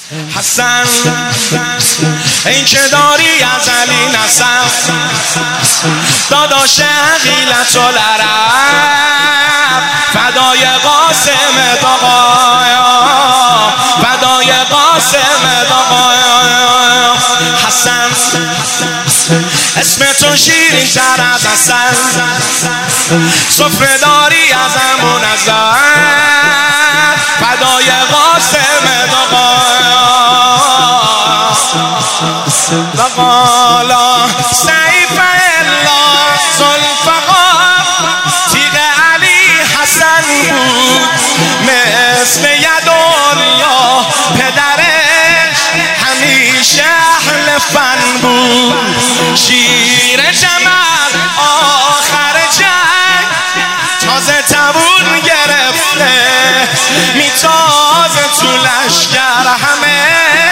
حسن این که داری از علی نسب، داداش عقیلت و لرب، فدای قاسم دقایا، فدای قاسم دقایا. حسن اسم تو شیرین تر از عسل، سفره داری از امون ازل، فدای قاسم دقایا. وقالا سیف الله ذوالفقار، تیغ علی حسن بود مثل یدالله، پدرش همیشه اهل فن بود. شیر جمل آخر جنگ تازه تبون گرفته، میتازه تو لشگر همه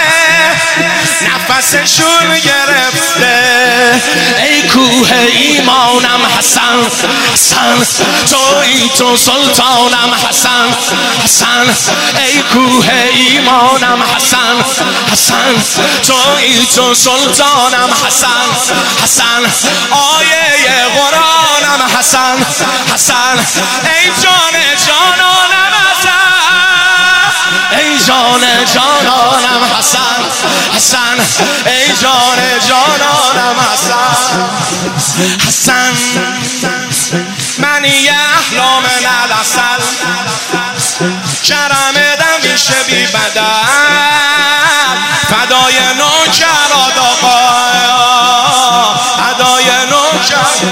نفسشون گرفته. ای کوه ایمانم حسن، حسن تویی تو سلطانم حسن، حسن ای کوه ایمانم حسن، حسن تویی تو سلطانم حسن، حسن آیه قرآنم حسن، حسن ای جان جانانم حسن، ای جان جانانم حسن، حسن ای جان جانانم حسن. حسن منی احلام نلسل، کرم دمیشه بی بدل، فدای نوکر آقایا، فدای نوکر.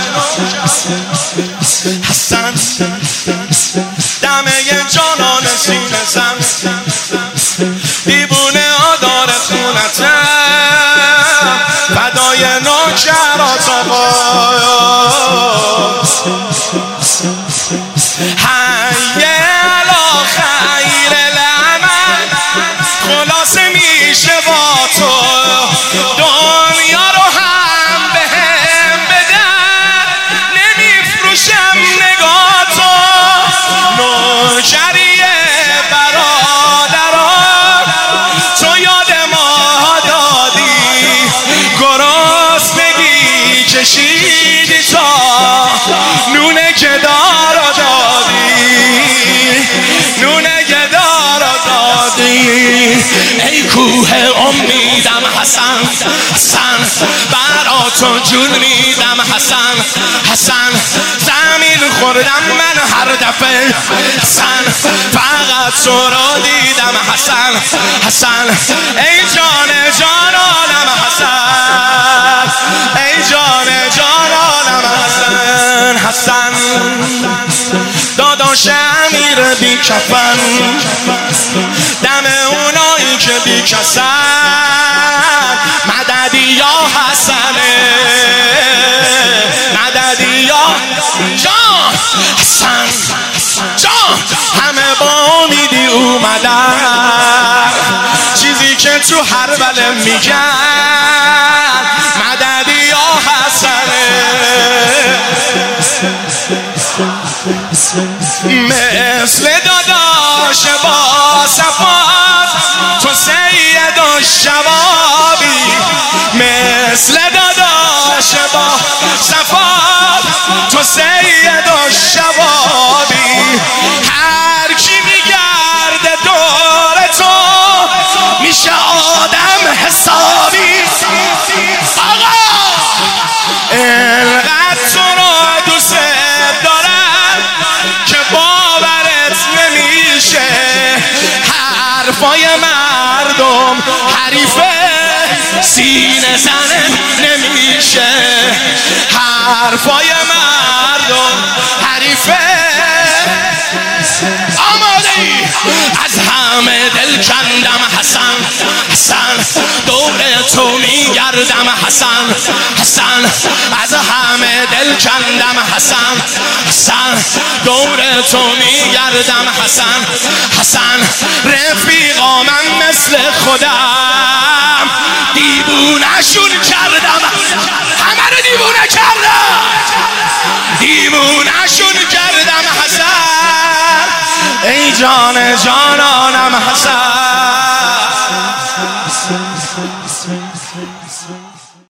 حسن دمه جانان سینه زن، دیوونه آدار خونتم، فدای نوکرات آقایا. حی علی خیر العمل، خلاصه میشه با تو دنیا رو هم بهم بدن، نمیفروشم نگاه تو. نوکری برادران تو یاد ما دادی، گرسنگی کشیدی تا نونه گدار دادی، نونه گدار دادی. ای کوه امیدم حسن، حسن برا تو جون میدم حسن، حسن زمین خوردم من هر دفعه حسن، فقط تو رو دیدم حسن، حسن ای جان جانانم حسن، ای جان جانانم حسن. حسن داداش امیر بی کفن، دم اونایی که بی کسن، مددی یا حسنه، مددی یا جان حسن، جان همه با امیدی اومدن، چیزی که تو هر بله میگن، مددی یا حسنه. مثل داداش با صفات تو سید الشبابی، مثل داداش با صفات تو سید الشبابی. هر کی میگرده دور تو میشه آدم حسابی. آقا اینقدر تو رو دوست دارم که باورت نمیشه، حرفای مردم حریفه سینه زنه نمیشه، حرفای مردم حریفه. آماده ای؟ از همه دل کندم حسن، حسن دور تو میگردم حسن، حسن از همه دل کندم حسن، حسن دور تو میگردم حسن، حسن رفیقا من مثل خودم دیوونه‌شون کردم، همه رو دیوونه کردم، دیوونه‌شون کردم حسن، ای جان جانانم حسن.